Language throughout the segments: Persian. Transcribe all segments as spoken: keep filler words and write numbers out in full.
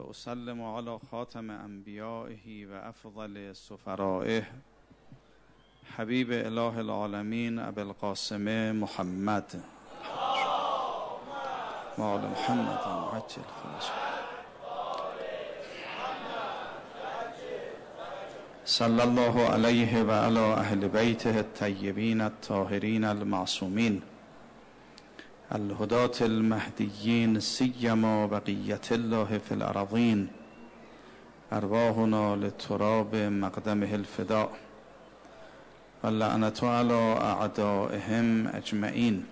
و اسلم علی خاتم انبیائه و افضل سفرائه حبیب اله العالمین ابی القاسم محمد مال محمد عجل خلاص صلی الله علیه و علی اهل بیته الطیبین الطاهرین المعصومین الهداة المهدیین سیما بقیت الله فی الارضین ارواحنا لتراب مقدمه الفداء و لعنة علی اعدائهم اجمعین.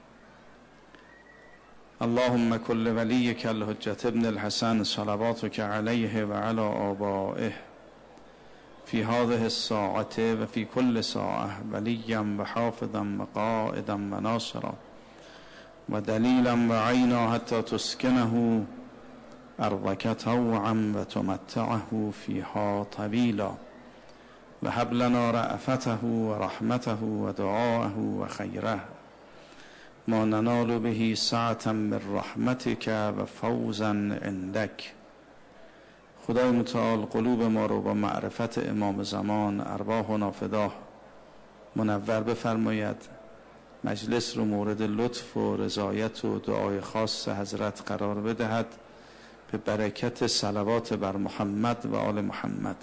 اللهم كل وليك الحجة ابن الحسن صلواتك عليه وعلى آبائه في هذه الساعة وفي كل ساعة وليا وحافظا وقائدا وناصرا ودليلا وعينا حتى تسكنه أرضك طوعا وتمتعه فيها طويلا وهب لنا رأفته ورحمته ودعاءه وخيره ما ننال به سعة من رحمتك و فوزا عندك. خدای متعال قلوب ما رو با معرفت امام زمان ارواحنا فداه منور بفرماید. مجلس رو مورد لطف و رضایت و دعای خاص حضرت قرار بدهد به برکت صلوات بر محمد و آل محمد.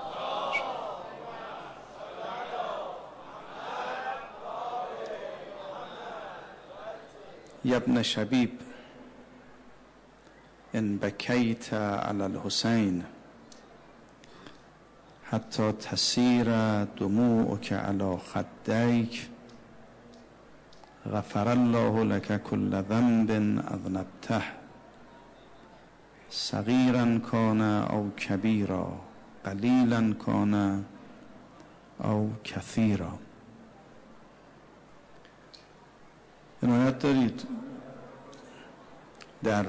یا ابن شبیب ان بکیت علی الحسین حتی تسیر دموعک علی خدیک غفر الله لك كل ذنب اذنبته صغیرا کان او کبیرا قلیلا کان او کثیرا. عنایت دارید در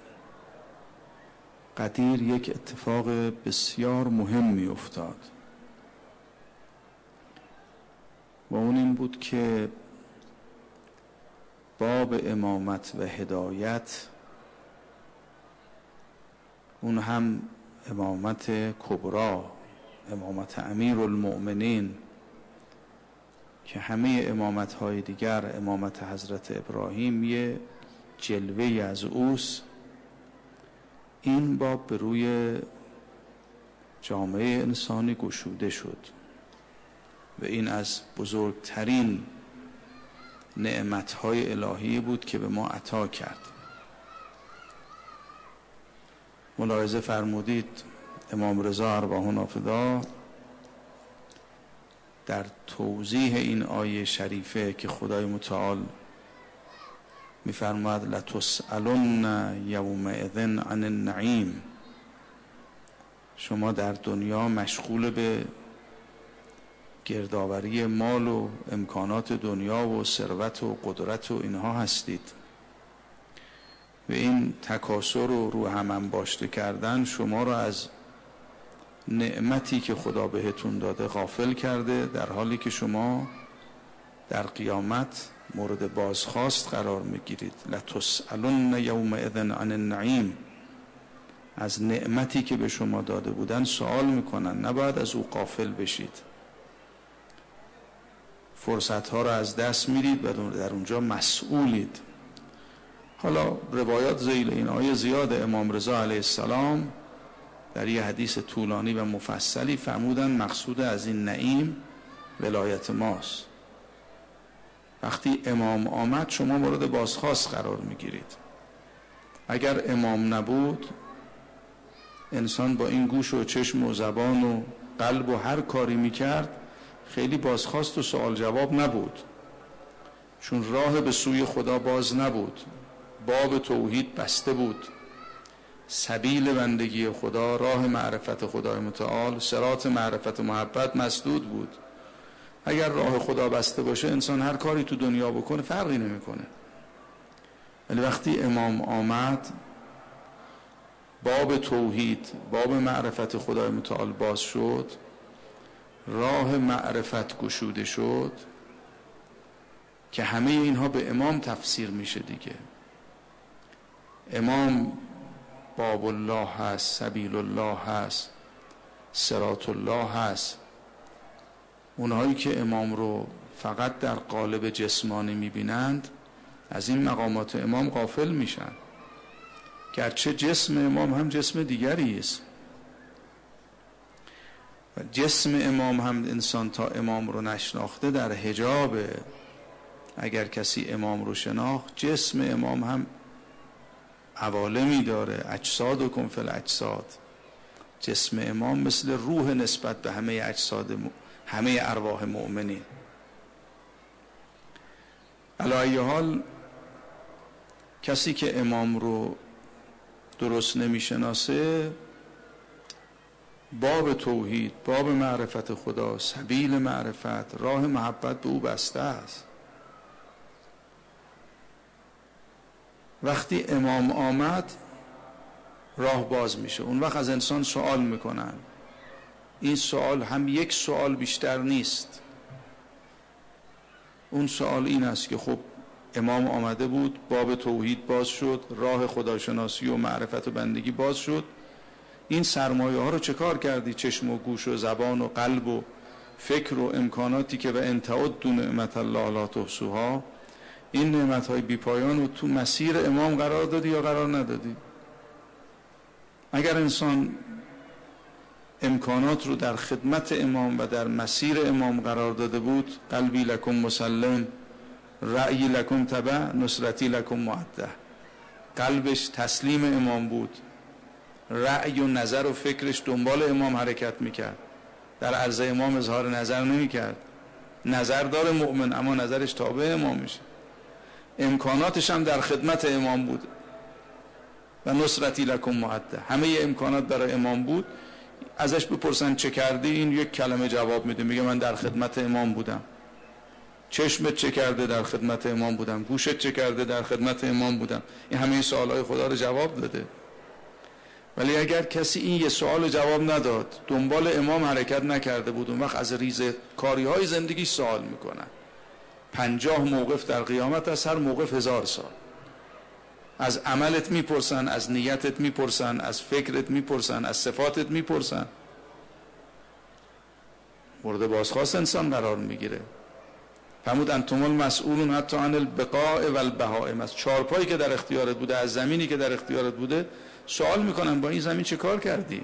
قدیر یک اتفاق بسیار مهمی افتاد و اون این بود که باب امامت و هدایت، اون هم امامت کبرا، امامت امیر المؤمنین که همه امامت های دیگر، امامت حضرت ابراهیم یه جلوه از اوست، این باب به روی جامعه انسانی گشوده شد و این از بزرگترین نعمتهای الهی بود که به ما عطا کرد. ملاحظه فرمودید امام رضا ارواحنا فدا در توضیح این آیه شریفه که خدای متعال می‌فرماید لتسألن یومئذ عن النعیم، شما در دنیا مشغول به گردآوری مال و امکانات دنیا و ثروت و قدرت و اینها هستید و این تکاسر و رو هم انباشته کردن شما را از نعمتی که خدا بهتون داده غافل کرده، در حالی که شما در قیامت مورد بازخواست قرار میگیرید. لتسألن یومئذ عن النعیم، از نعمتی که به شما داده بودن سوال میکنن، نباید از او غافل بشید. فرصت ها را از دست میدید و در اونجا مسئولید. حالا روایات ذیل این آیه زیاد. امام رضا علیه السلام در یه حدیث طولانی و مفصلی فرمودن مقصود از این نعیم ولایت ماست. وقتی امام آمد شما مورد بازخواست قرار میگیرید. اگر امام نبود انسان با این گوش و چشم و زبان و قلب و هر کاری میکرد خیلی بازخواست و سوال جواب نبود، چون راه به سوی خدا باز نبود، باب توحید بسته بود، سبیل بندگی خدا، راه معرفت خدای متعال، صراط معرفت محبت مسدود بود. اگر راه خدا بسته باشه انسان هر کاری تو دنیا بکنه فرقی نمیکنه. ولی وقتی امام آمد باب توحید، باب معرفت خدای متعال باز شد، راه معرفت گشوده شد که همه اینها به امام تفسیر میشه دیگه. امام باب الله هست، سبیل الله هست، صراط الله هست. اونهایی که امام رو فقط در قالب جسمانی میبینند از این مقامات امام غافل میشن، گرچه جسم امام هم جسم دیگری است و جسم امام هم انسان تا امام رو نشناخته در حجاب. اگر کسی امام رو شناخت، جسم امام هم عوالمی داره، اجسادکم فی الاجساد. جسم امام مثل روح نسبت به همه اجساد م... همه ارواح مؤمنین. علی ای حال کسی که امام رو درست نمیشناسه، باب توحید، باب معرفت خدا، سبیل معرفت، راه محبت به او بسته است. وقتی امام آمد راه باز میشه. اون وقت از انسان سوال میکنن. این سوال هم یک سوال بیشتر نیست. اون سوال این است که خب امام آمده بود، باب توحید باز شد، راه خداشناسی و معرفت و بندگی باز شد. این سرمایه ها رو چه کار کردی؟ چشم و گوش و زبان و قلب و فکر و امکاناتی که و ان تعدوا نعمت الله لا تحصوها، این نعمت های بی پایان رو تو مسیر امام قرار دادی یا قرار ندادی؟ اگر انسان امکانات رو در خدمت امام و در مسیر امام قرار داده بود، قلبی لکم مسلم، رأی لکم تبع، نصرتی لکم معده، قلبش تسلیم امام بود، رأی و نظر و فکرش دنبال امام حرکت میکرد، در عرض امام اظهار نظر نمیکرد. نظر داره مؤمن اما نظرش تابع امام میشه. امکاناتش هم در خدمت امام بود و نصرتی لکم معده، همه امکانات برای امام بود. ازش بپرسن چه کردی، این یک کلمه جواب میده، میگه من در خدمت امام بودم. چشمت چه کرده؟ در خدمت امام بودم. گوشت چه کرده؟ در خدمت امام بودم. این همه سوالای خدا رو جواب داده. ولی اگر کسی این یه سوال جواب نداد، دنبال امام حرکت نکرده بود، اون وقت از ریزه کاری های زندگی سوال میکنن. پنجاه موقف در قیامت، از هر موقف هزار سال. از عملت میپرسن، از نیتت میپرسن، از فکرت میپرسن، از صفاتت میپرسن. مورد بازخواست انسان قرار میگیره. فرمود انتم المسئولون حتی عن البقاء و البهائم. از چارپایی که در اختیارت بوده، از زمینی که در اختیارت بوده سوال میکنن با این زمین چه کار کردی؟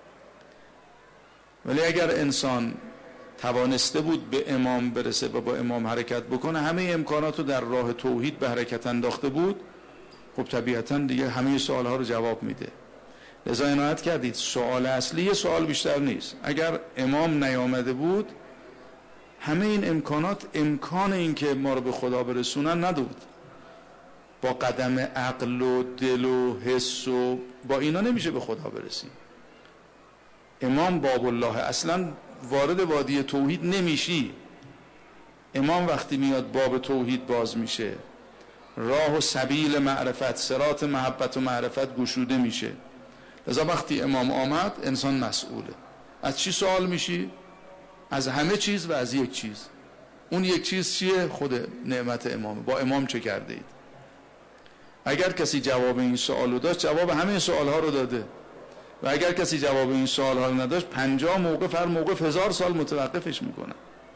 ولی اگر انسان توانسته بود به امام برسه و با امام حرکت بکنه، همه امکاناتو در راه توحید به حرکت انداخته بود، خب طبیعتا دیگه همه سوالها رو جواب میده. لذا عنایت کردید سوال اصلی یه سوال بیشتر نیست. اگر امام نیامده بود، همه این امکانات امکان این که ما رو به خدا برسونن ندود. با قدم عقل و دل و حس و با اینا نمیشه به خدا برسیم. امام باب الله، اصلا وارد وادی توحید نمیشی. امام وقتی میاد باب توحید باز میشه، راه و سبیل معرفت، صراط محبت و معرفت گشوده میشه. لذا وقتی امام آمد انسان مسئوله. از چی سوال میشی؟ از همه چیز و از یک چیز. اون یک چیز چیه؟ خود نعمت امامه. با امام چه کرده اید؟ اگر کسی جواب این سوال رو داشت، جواب همه سوال ها رو داده. و اگر کسی جواب این سوال ها رو نداشت، پنجاه موقف، هر موقف هزار سال متوقفش میکنه.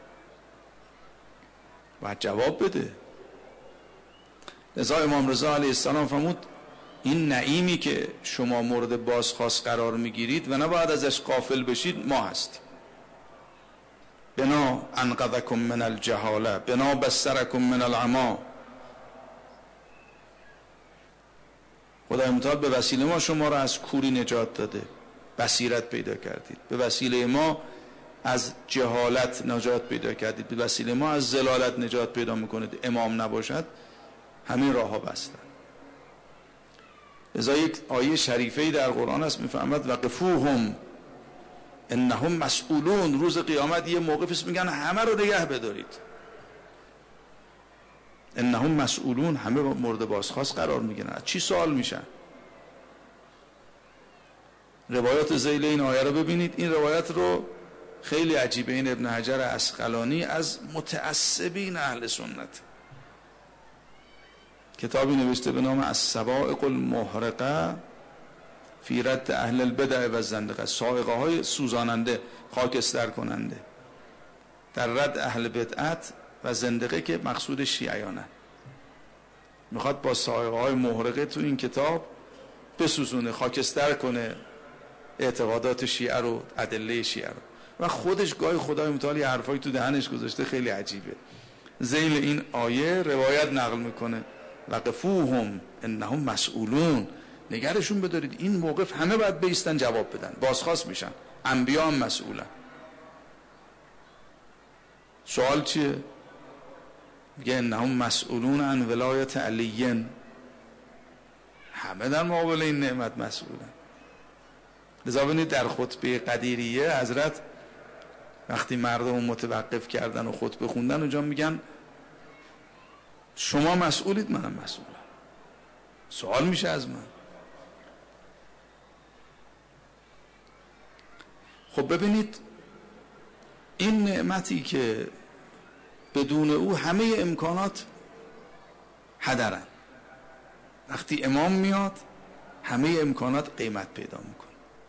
باید جواب بده. لذا امام رضا علیه السلام فرمود این نعیمی که شما مورد بازخواست قرار میگیرید و نباید ازش غافل بشید، ما هستیم. بنا انقذکم من الجهاله، بنا بسترکم من العما. خدای متعال به وسیله ما شما را از کوری نجات داده، بصیرت پیدا کردید. به وسیله ما از جهالت نجات پیدا کردید. به وسیله ما از ضلالت نجات پیدا میکنید. امام نباشد همین راه ها بستن. لذا یک آیه شریفه‌ای در قرآن است میفهمد وقفوهم انهم مسئولون. روز قیامت یه موقفی میگن همه رو نگه بدارید. انهم مسئولون، همه مورد بازخواست قرار میگیرن. چی سوال میشن؟ روایات ذیل این آیه رو ببینید. این روایت رو خیلی عجیبه، این ابن حجر عسقلانی از متعصبین اهل سنت کتابی نوشته به نام الصواعق المحرقه فی رد اهل البدع و زندقه، سائقه های سوزاننده، خاکستر کننده در رد اهل بدعت و زندقه که مقصود شیعیانه. میخواد با سائقه های محرقه تو این کتاب بسوزونه، خاکستر کنه اعتقادات شیعه رو، ادله شیعه رو. و خودش گاهی خدای متعال حرفایی تو دهنش گذاشته خیلی عجیبه. ذیل این آیه روایت نقل میکنه وقفوهم انهم مسئولون، نگرشون بدارید، این موقف همه باید بیستن جواب بدن، بازخواست میشن، انبیا هم مسئولن. سوال چیه؟ میگه انهم مسئولون عن ولایت علیین، همه در مقابل این نعمت مسئولن. لذا ببینید در خطبه قدیریه حضرت وقتی مردم متوقف کردن و خطبه خوندن اونجا میگن شما مسئولید، منم مسئولم. سوال میشه از من. خب ببینید این نعمتی که بدون او همه امکانات هدرن، وقتی امام میاد همه امکانات قیمت پیدا میکنه.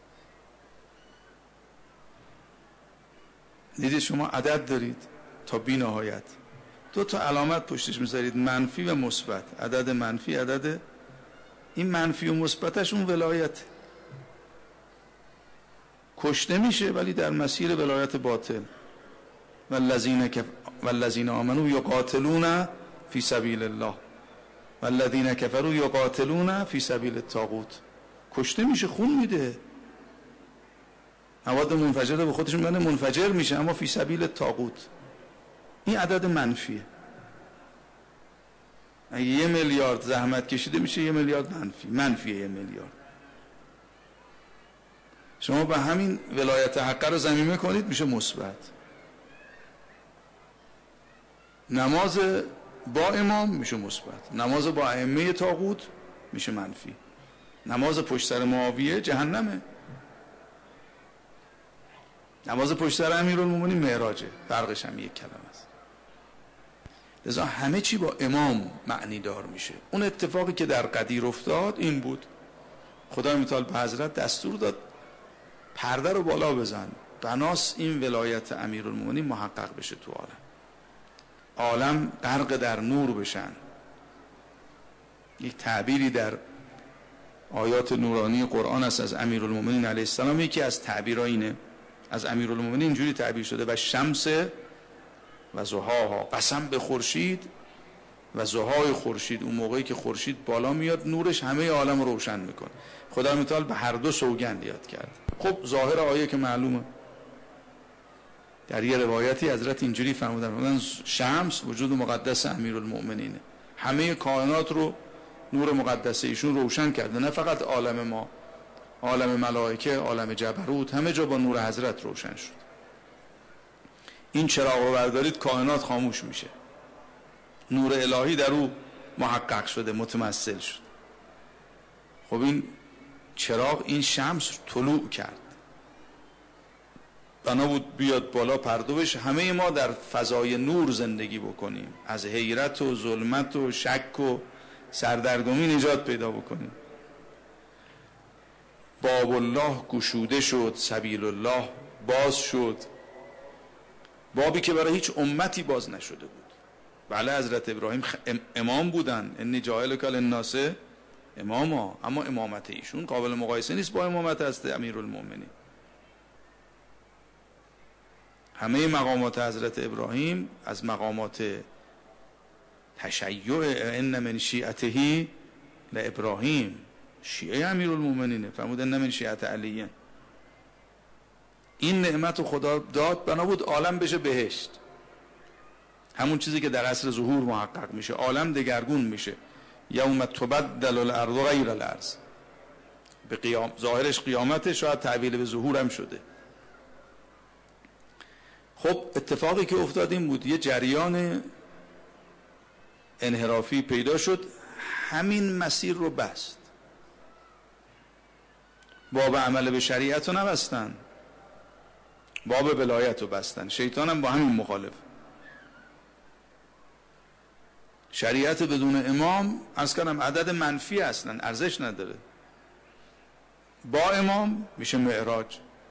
دیدید شما عدد دارید تا بی نهایت، دو تا علامت پشتش میذارید، منفی و مثبت. عدد منفی، عدد این منفی و مثبتش اون ولایت، کشته میشه ولی در مسیر ولایت باطل. والذین کف... والذین آمنوا یقاتلون فی سبیل الله والذین کفروا یقاتلون فی سبیل الطاغوت. کشته میشه، خون میده، مواد منفجره به خودش میگن منفجر میشه، اما فی سبیل الطاغوت. این عدد منفیه. اگه یه میلیارد زحمت کشیده میشه یه میلیارد منفی، منفیه یه میلیارد. شما به همین ولایت حق رو ضمیمه کنید میشه مثبت. نماز با امام میشه مثبت، نماز با ائمه طاغوت میشه منفی. نماز پشت سر معاویه جهنمه، نماز پشت سر امیرالمومنین معراجه، فرقش هم یک کلمه است. لذا همه چی با امام معنی دار میشه. اون اتفاقی که در قدیر افتاد این بود، خدای متعال به حضرت دستور داد پرده رو بالا بزن، بناس این ولایت امیرالمومنین محقق بشه تو عالم، عالم غرق در نور بشن. یک تعبیری در آیات نورانی قرآن است از امیرالمومنین علیه السلام، یکی از تعبیرها اینه از امیرالمومنین اینجوری تعبیر شده و شمس و ضحاها، قسم به خورشید و ضحای خورشید، اون موقعی که خورشید بالا میاد نورش همه عالم رو روشن میکنه. خدا متعال به هر دو سوگند یاد کرد. خب ظاهر آیه که معلومه، در یه روایتی حضرت اینجوری فرمودن شمس وجود مقدس امیرالمومنینه، همه کائنات رو نور مقدس ایشون روشن کرده، نه فقط عالم ما، عالم ملائکه، عالم جبروت، همه جا با نور حضرت روشن شد. این چراغ رو بردارید کائنات خاموش میشه، نور الهی در او محقق شده، متمثل شد. خب این چراغ، این شمس طلوع کرد، بنا بود بیاد بالا پرده بشه، همه ما در فضای نور زندگی بکنیم، از حیرت و ظلمت و شک و سردرگمی نجات پیدا بکنیم. باب الله گشوده شد، سبیل الله باز شد، بابی که برای هیچ امتی باز نشده بود. بله حضرت ابراهیم امام بودن، انی جاعلک للناس اماما، اما امامت ایشون قابل مقایسه نیست با امامت هست امیرالمومنین. همه مقامات حضرت ابراهیم از مقامات تشیع، ان من شیعته لابراهیم، شیعه امیرالمومنینه، فرمود ان من شیعت علیه. این نعمت خدا داد بنا بود عالم بشه بهشت، همون چیزی که در عصر ظهور محقق میشه، عالم دگرگون میشه. یوم تبدل الارض غیر الارض، به قیام، ظاهرش قیامته، شاید تعبیر به ظهور هم شده. خب اتفاقی که افتاد این بود، یه جریان انحرافی پیدا شد، همین مسیر رو بست. باب عمل به شریعت رو نبستن، باب ولایت رو بستن. شیطان هم با همین مخالف. شریعت بدون امام از کنم عدد منفی اصلا ارزش نداره. با امام میشه معراج.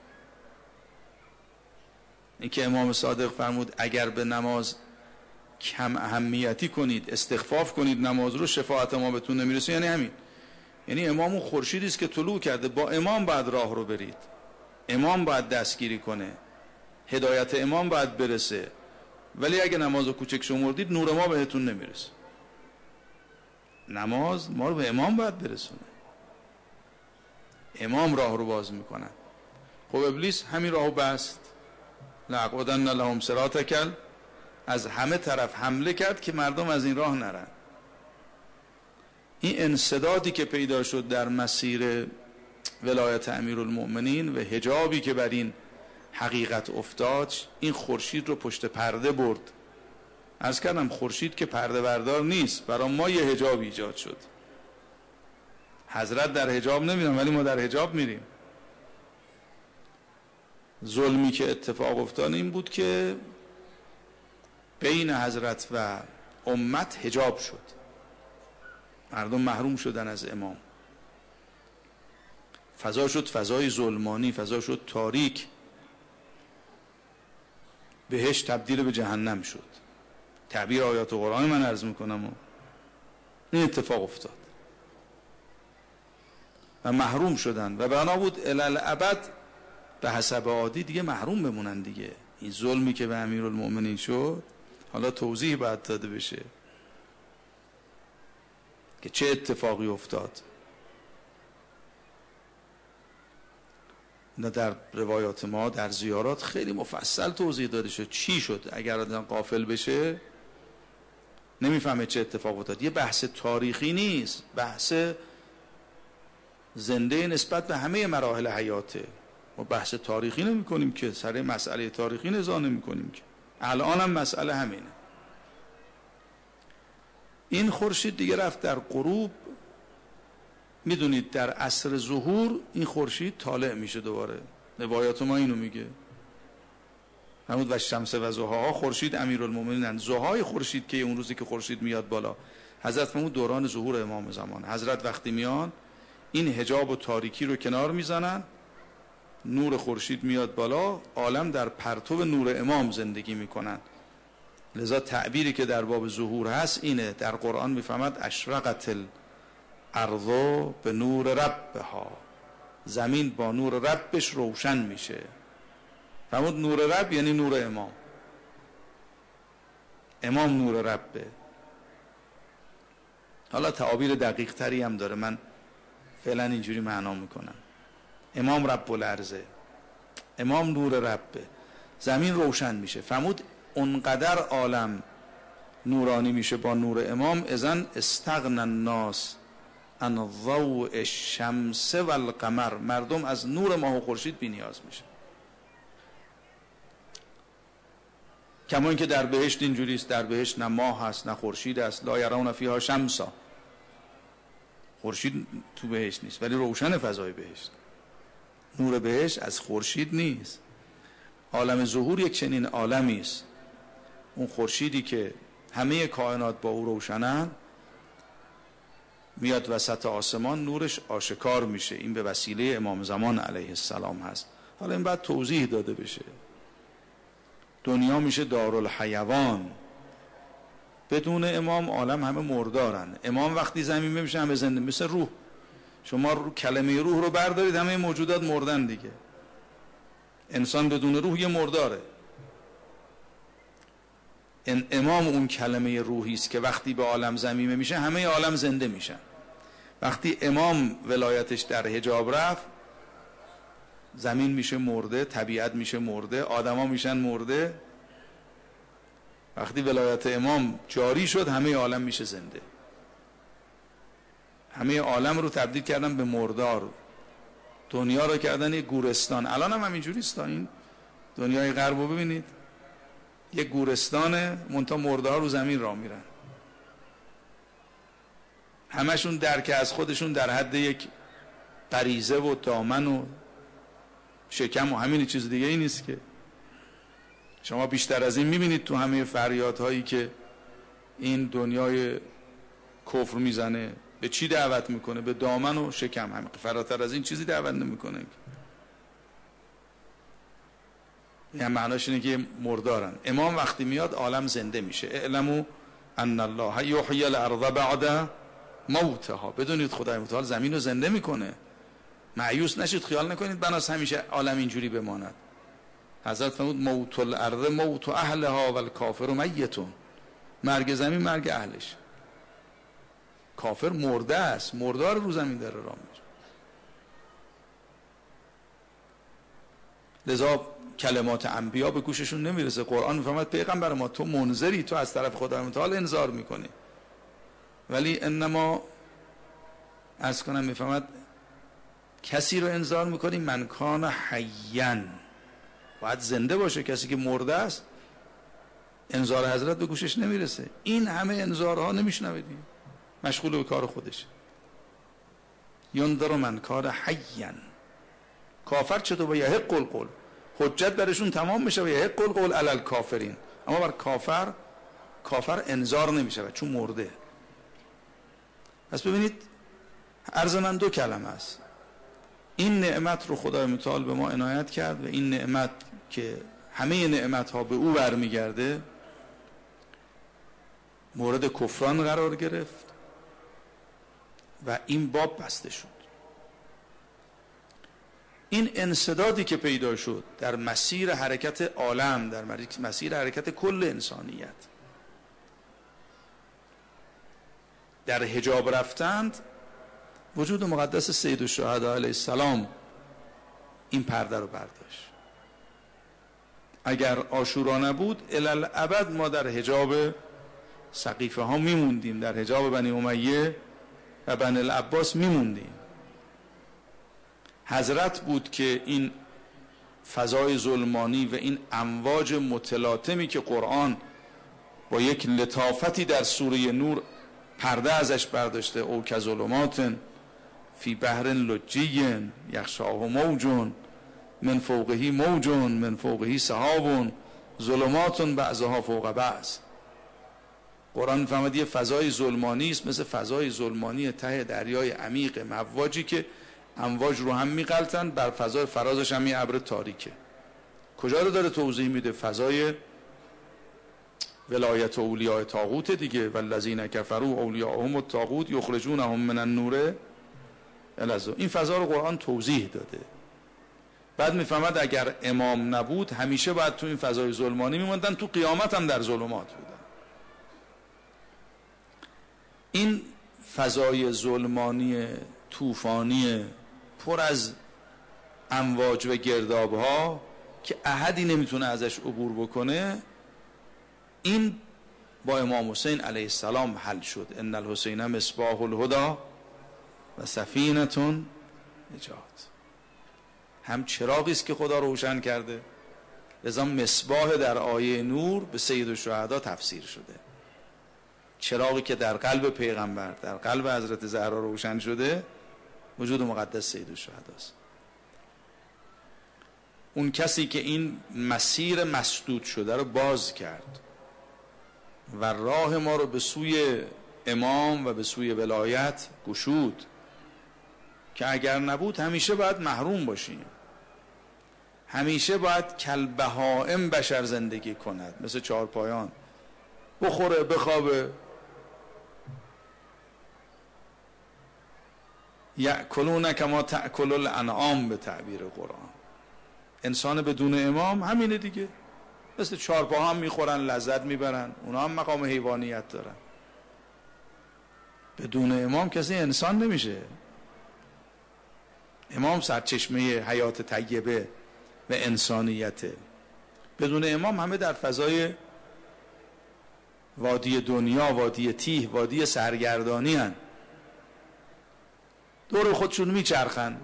این که امام صادق فرمود اگر به نماز کم اهمیتی کنید، استخفاف کنید نماز رو، شفاعت ما بهتون نمیرسه، یعنی همین. یعنی امام اون خورشیدی است که طلوع کرده، با امام باید راه رو برید، امام باید دستگیری کنه، هدایت امام باید برسه. ولی اگه نماز رو کوچک شمردید نور ما بهتون نمیرسه. نماز ما رو به امام باید برسونه، امام راه رو باز میکنن. خب ابلیس همین راهو بست، لأقعدن لهم صراطک، از همه طرف حمله کرد که مردم از این راه نرن. این انسدادی که پیدا شد در مسیر ولایت امیرالمؤمنین و حجابی که بر این حقیقت افتاد، این خورشید رو پشت پرده برد. عرض کردم خورشید که پرده بردار نیست، برای ما یه حجاب ایجاد شد. حضرت در حجاب نمیرن ولی ما در حجاب میریم. ظلمی که اتفاق افتاد این بود که بین حضرت و امت حجاب شد، مردم محروم شدن از امام، فضا شد فضای ظلمانی، فضا شد تاریک، بهشت تبدیل به جهنم شد. تعبیر آیات قرآن من عرض میکنم و این اتفاق افتاد و محروم شدن و بنا بود الالعبد به حسب عادی دیگه محروم بمونن دیگه. این ظلمی که به امیرالمؤمنین شد حالا توضیح باید داده بشه که چه اتفاقی افتاد. نه در روایات ما در زیارات خیلی مفصل توضیح داده شد چی شد. اگر آدم غافل بشه نمیفهمه چه اتفاق افتاد. یه بحث تاریخی نیست، بحث زنده نسبت به همه مراحل حیاته. ما بحث تاریخی نمی کنیم که، سر مسئله تاریخی نزاع نمی کنیم که. الان هم مسئله همینه. این خورشید دیگه رفت در غروب. میدونید در عصر ظهور این خورشید طالع میشه دوباره. روایات ما اینو میگه. همون و شمس و ضحاها، خورشید امیرالمومنینن. ضحای خورشید که اون روزی که خورشید میاد بالا، حضرت فرمود دوران ظهور امام زمان. حضرت وقتی میان این حجاب و تاریکی رو کنار میزنن، نور خورشید میاد بالا، عالم در پرتو نور امام زندگی میکنن. لذا تعبیری که در باب ظهور هست اینه، در قرآن میفهمد اشرقت الارض به نور ربها، زمین با نور ربش روشن میشه. فرمود نور رب یعنی نور امام، امام نور ربه. حالا تعابیر دقیق تری هم داره، من فعلا اینجوری معنا میکنم. امام رب الارضه، امام نور ربه، زمین روشن میشه. فرمود اونقدر عالم نورانی میشه با نور امام، اذن استغنى الناس عن ضوء الشمس والقمر، مردم از نور ماه و خورشید بی نیاز میشه. کما اینکه در بهشت اینجوری است، در بهشت نه ماه هست نه خورشید است. لا یرون فیها شمسا، خورشید تو بهشت نیست ولی روشن فضای بهشت. نور بهشت از خورشید نیست. عالم ظهور یک چنین عالمی است. اون خورشیدی که همه کائنات با او روشنن میاد وسط آسمان، نورش آشکار میشه. این به وسیله امام زمان علیه السلام هست. حالا این بعد توضیح داده بشه. دنیا میشه دارالحیوان. بدون امام عالم همه مردارن. امام وقتی زمین میشه همه زنده، مثل روح. شما رو کلمه روح رو بردارید همه موجودات مردن دیگه. انسان بدون روح یه مرداره. این امام اون کلمه روحی است که وقتی به عالم زمینه میشه همه عالم زنده میشن. وقتی امام ولایتش در حجاب رفت، زمین میشه مرده، طبیعت میشه مرده، آدما میشن مرده. وقتی ولایت امام جاری شد همه عالم میشه زنده. همه عالم رو تبدیل کردن به مردار، دنیا رو کردن یک گورستان. الان هم همینجوری است. این دنیای غرب رو ببینید، یک گورستانه، منتها مردار رو زمین راه میرن. همشون درک از خودشون در حد یک غریزه و دامن و شکم و همین چیز دیگه ای نیست که. شما بیشتر از این میبینید تو همه فریادهایی که این دنیای کفر میزنه به چی دعوت میکنه؟ به دامن و شکم. هم فراتر از این چیزی دعوت نمیکنه. یعنی معناش اینه که مردارن. امام وقتی میاد عالم زنده میشه. اعلموا ان الله یحیی الارض بعد موتها. بدونید خدای متعال زمین رو زنده میکنه. مایوس نشید، خیال نکنید بناس همیشه عالم اینجوری بماند. حضرت فرمود موت الارض موت اهلها والکافر میت. مرگ زمین مرگ اهلش. کافر مرده است، مردار رو زمین داره راه میره. لذا کلمات انبیا به گوششون نمیرسه. قرآن میفهمد پیغمبر ما تو منذری، تو از طرف خدای متعال انذار میکنی، ولی انما عرض کنم میفهمد کسی رو انذار میکنی من کان حیاً، باید زنده باشه. کسی که مرده است انذار حضرت به گوشش نمیرسه. این همه انذارها نمیشنوه، مشغول به کار خودش. ینذر من کان حیاً. کافر چطور؟ با یحق القول، حجت برشون تمام میشه و یحق القول علی الکافرین. اما بر کافر کافر انذار نمیشه چون مرده. پس ببینید عرض من دو کلمه است. این نعمت رو خدای متعال به ما عنایت کرد و این نعمت که همه نعمت ها به او برمیگرده مورد کفران قرار گرفت و این باب بسته شد. این انسدادی که پیدا شد در مسیر حرکت عالم، در مسیر حرکت کل انسانیت، در حجاب رفتند، وجود مقدس سید الشهدا علیه السلام این پرده رو برداشت. اگر عاشورا نبود الالعبد ما در حجاب سقیفه ها میموندیم، در حجاب بنی امیه و بنی العباس میموندیم. حضرت بود که این فضای ظلمانی و این امواج متلاطمی که قرآن با یک لطافتی در سوره نور پرده ازش برداشته، او که ظلمات فی بحر لجی یغشاه موج من فوقه موج من فوقه سحاب ظلمات بعضها فوق بعض. قرآن فهمید یه فضای ظلمانی است، مثل فضای ظلمانی ته دریای عمیق مواجی که امواج رو هم میغلطن، بر فضای فرازش هم یه ابر تاریکه. کجا رو داره توضیح میده؟ فضای ولایت اولیاء طاغوت دیگه. والذین کفروا اولیاءهم الطاغوت یخرجونهم من النور الی الظلمات. این فضا رو قرآن توضیح داده. بعد میفهمد اگر امام نبود همیشه باید تو این فضای ظلمانی میموندن، تو قیامت هم در ظلمات بودن. این فضای ظلمانی طوفانی پر از امواج و گرداب ها که احدی نمیتونه ازش عبور بکنه، این با امام حسین علیه السلام حل شد. ان الحسین مصباح الهدی و سفینه نجات. هم چراغی است که خدا روشن کرده، لذا مصباح در آیه نور به سید الشهدا تفسیر شده. چراغی که در قلب پیغمبر، در قلب حضرت زهرا روشن شده، وجود مقدس سید الشهداست. اون کسی که این مسیر مسدود شده رو باز کرد و راه ما رو به سوی امام و به سوی ولایت گشود که اگر نبود همیشه باید محروم باشیم، همیشه باید کالبهائم بشر زندگی کند، مثل چهارپایان، بخوره بخوابه، یأکلون کما تأکل الانعام به تعبیر قرآن. انسان بدون امام همینه دیگه، مثل چهارپا هم میخورن لذت میبرن، اونا هم مقام حیوانیت دارن. بدون امام کسی انسان نمیشه. امام سرچشمه حیات طیبه و انسانیته. بدون امام همه در فضای وادی دنیا، وادی تیه، وادی سرگردانی هن. دور خودشون میچرخن.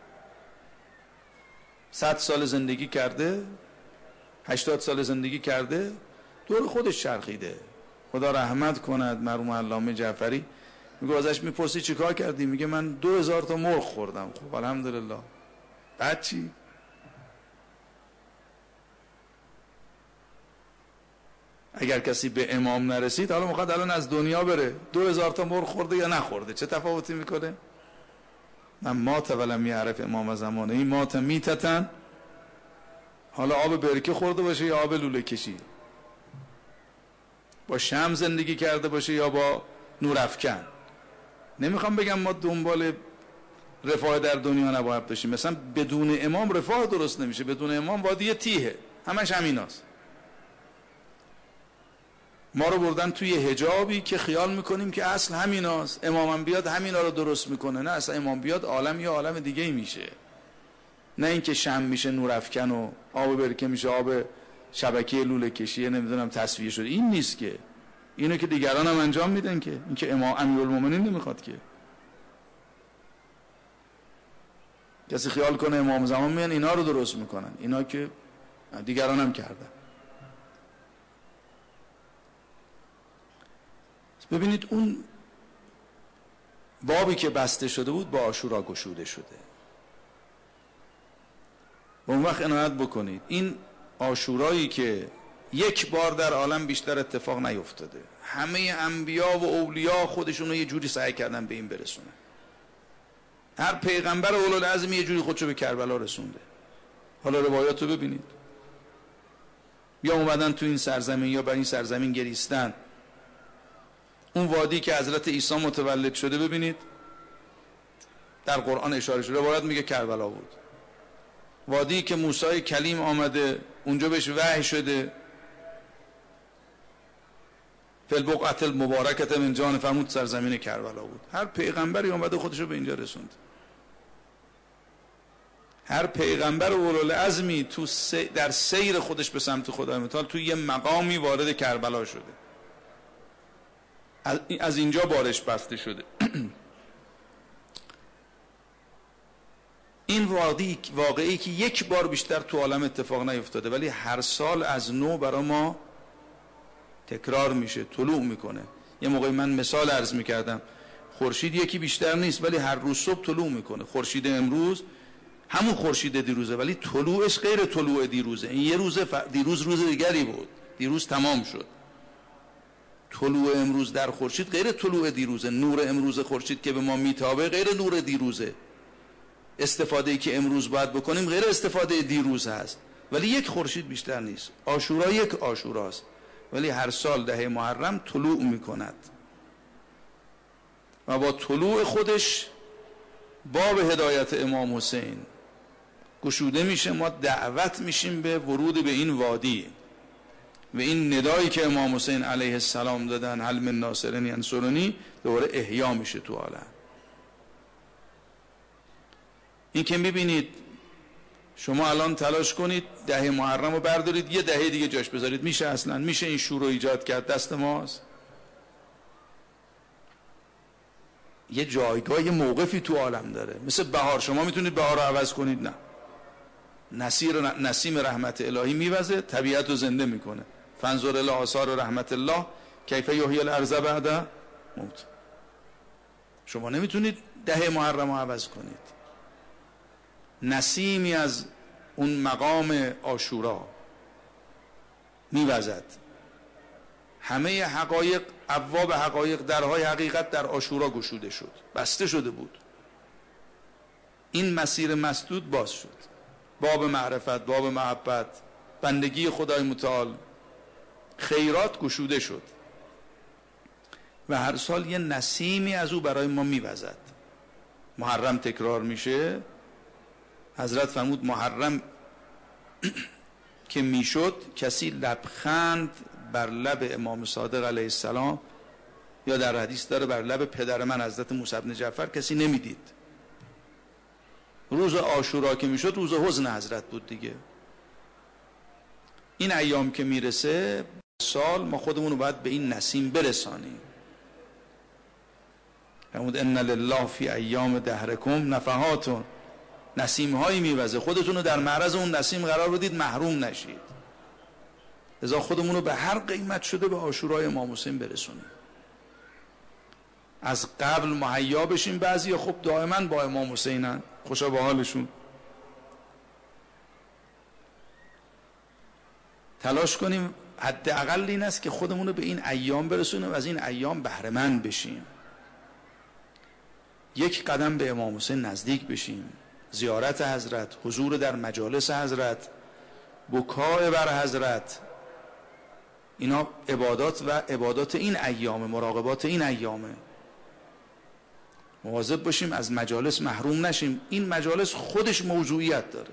صد سال زندگی کرده، هشتاد سال زندگی کرده، دور خودش چرخیده. خدا رحمت کند مرحوم علامه جعفری، میگه ازش میپرسی چی کار کردی؟ میگه من دو هزار تا مرغ خوردم. خب الحمدلله. بعد چی؟ اگر کسی به امام نرسید، حالا میخواد الان از دنیا بره، دو هزار تا مرغ خورده یا نخورده، چه تفاوتی میکنه؟ من مات ولم یعرف امام زمانه، این مات میتتن، حالا آب برکه خورده باشه یا آب لوله کشی، با شمع زندگی کرده باشه یا با نورافکن. نمیخوام بگم ما دنبال رفاه در دنیا نباید باشیم، مثلا بدون امام رفاه درست نمیشه، بدون امام وادی تیهه، همش همیناست. ما رو بردن توی حجابی که خیال میکنیم که اصل همیناست، امامم بیاد همینا رو درست میکنه. نه، اصلا امام بیاد عالم یا عالم دیگه میشه، نه اینکه شمع میشه نورافکن و آب برکه میشه آب شبکه لوله کشیه نمیدونم تصفیه شده. این نیست که، اینو که دیگران هم انجام میدن که، این که امام امیرالمومنین نمیخواد که. کسی خیال کنه امام زمان میان اینا رو درست میکنن، اینا که دیگران هم کردن. ببینید اون بابی که بسته شده بود با عاشورا گشوده شده. و اون وقت عنایت بکنید این عاشورایی که یک بار در عالم بیشتر اتفاق نیفتاده، همه انبیا و اولیا خودشون رو یه جوری سعی کردن به این برسونه. هر پیغمبر اولوالعزم یه جوری خودشو به کربلا رسونده. حالا روایات رو ببینید، یا اومدن تو این سرزمین یا بر این سرزمین گریستن. اون وادی که حضرت عیسی متولد شده ببینید در قرآن اشاره شده، روایت میگه کربلا بود. وادی که موسی کلیم آمده اونجا بهش وحی شده، فی البقعة المبارکة من جان، فرمود سرزمین کربلا بود. هر پیغمبری اومده خودشو به اینجا رسوند. هر پیغمبر اولوالعزمی تو سی در سیر خودش به سمت خدای متعال تو یه مقامی وارد کربلا شده، از اینجا بارش بسته شده. این وادی واقعی که یک بار بیشتر تو عالم اتفاق نیفتاده، ولی هر سال از نو برای ما تکرار میشه، طلوع میکنه. یه موقعی من مثال عرض میکردم، خورشید یکی بیشتر نیست ولی هر روز صبح طلوع میکنه. خورشید امروز همون خورشید دیروزه ولی طلوعش غیر طلوع دیروزه. این یه روز ف... دیروز روز دیگری بود، دیروز تمام شد. طلوع امروز در خورشید غیر طلوع دیروزه. نور امروز خورشید که به ما میتابه غیر نور دیروزه. استفاده‌ای که امروز باید بکنیم غیر استفاده دیروز هست، ولی یک خورشید بیشتر نیست. عاشورا یک عاشوراست ولی هر سال ده محرم طلوع میکند و با طلوع خودش باب هدایت امام حسین گشوده میشه. ما دعوت میشیم به ورود به این وادی و این ندایی که امام حسین علیه السلام دادن، هل من ناصر ینصرنی، دوباره احیا میشه تو عالم. این که میبینید شما الان تلاش کنید ده محرم رو بردارید یه دهه دیگه جاش بذارید، میشه؟ اصلا میشه این شور رو ایجاد کرد؟ دست ماست. یه جایگاه، یه موقفی تو عالم داره. مثل بهار، شما میتونید بهار رو عوض کنید؟ نه. نسیر نسیم رحمت الهی میوزه، طبیعت رو زنده میکنه. فانظر الی آثار رحمت الله کیف یحیی الارض بعد موت. شما نمیتونید ده محرم رو عوض کنید. نسیمی از اون مقام عاشورا میوزد. همه حقایق، ابواب حقایق، درهای حقیقت در عاشورا گشوده شد، بسته شده بود. این مسیر مسدود باز شد. باب معرفت، باب محبت، بندگی خدای متعال، خیرات گشوده شد و هر سال یه نسیمی از او برای ما میوزد. محرم تکرار میشه. حضرت فرمود محرم که میشد کسی لبخند بر لب امام صادق علیه السلام، یا در حدیث داره بر لب پدر من حضرت موسی بن جعفر، کسی نمیدید. روز عاشورا که میشد روز حزن حضرت بود دیگه. این ایام که میرسه سال ما خودمون رو باید به این نسیم برسانیم. فرمود ان لله فی ایام دهرکم نفحات، نسیم هایی میوزه، خودتون رو در معرض اون نسیم قرار بدید محروم نشید. لذا خودمون رو به هر قیمت شده به عاشورای امام حسین برسونیم. از قبل مهیا بشیم. بعضی خب دائما با امام حسینن، خوشا به حالشون. تلاش کنیم حداقل این است که خودمون رو به این ایام برسونیم و از این ایام بهره مند بشیم، یک قدم به امام حسین نزدیک بشیم، زیارت حضرت، حضور در مجالس حضرت، بکای بر حضرت، اینا عبادات و عبادات این ایامه، مراقبات این ایامه. مواظب باشیم از مجالس محروم نشیم. این مجالس خودش موضوعیت داره.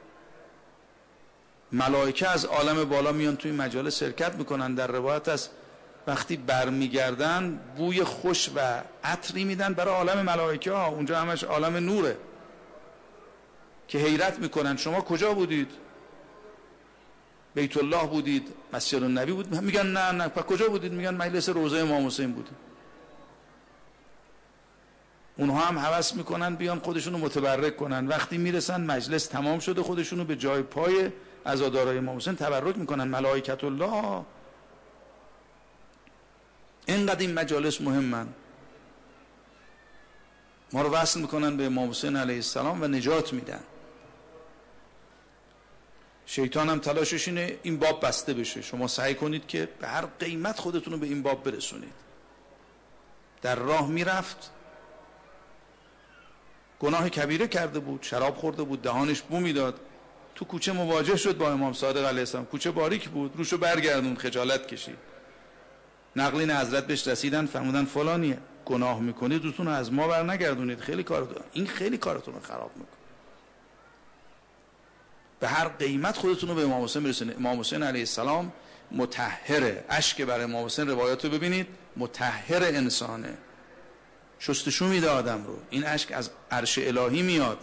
ملائکه از عالم بالا میان توی مجالس شرکت میکنن. در روایت است وقتی برمیگردن بوی خوش و عطری میدن برای عالم ملائکه ها، اونجا همش عالم نوره، که حیرت میکنن شما کجا بودید؟ بیت الله بودید؟ مسجد النبی بود؟ میگن نه نه. پس کجا بودید؟ میگن مجلس روضه امام حسین بودیم. اونها هم هوس میکنن بیان خودشونو متبرک کنن. وقتی میرسن مجلس تمام شده، خودشونو به جای پای عزادارای امام حسین تبرک میکنن. ملائکت الله. اینقدر این مجالس مهمن، ما رو وصل میکنن به امام حسین علیه السلام و نجات میدن. شیطان هم تلاشش اینه این باب بسته بشه. شما سعی کنید که به هر قیمت خودتون رو به این باب برسونید. در راه میرفت، گناه کبیره کرده بود، شراب خورده بود، دهانش بو میداد، تو کوچه مواجه شد با امام صادق علیه السلام. کوچه باریک بود، روشو برگردون، خجالت کشید. نقلین حضرت بهش رسیدن، فرمودن فلانی گناه میکنید دوستون رو از ما بر نگردونید، خیلی کارتون این خیلی کارتون رو خراب میکنه. به هر قیمت خودتون رو به امام حسین برسونید. امام حسین علیه السلام مطهره. اشک بر امام حسین روایات رو ببینید، مطهر انسانه، شستشو میده آدم رو. این اشک از عرش الهی میاد.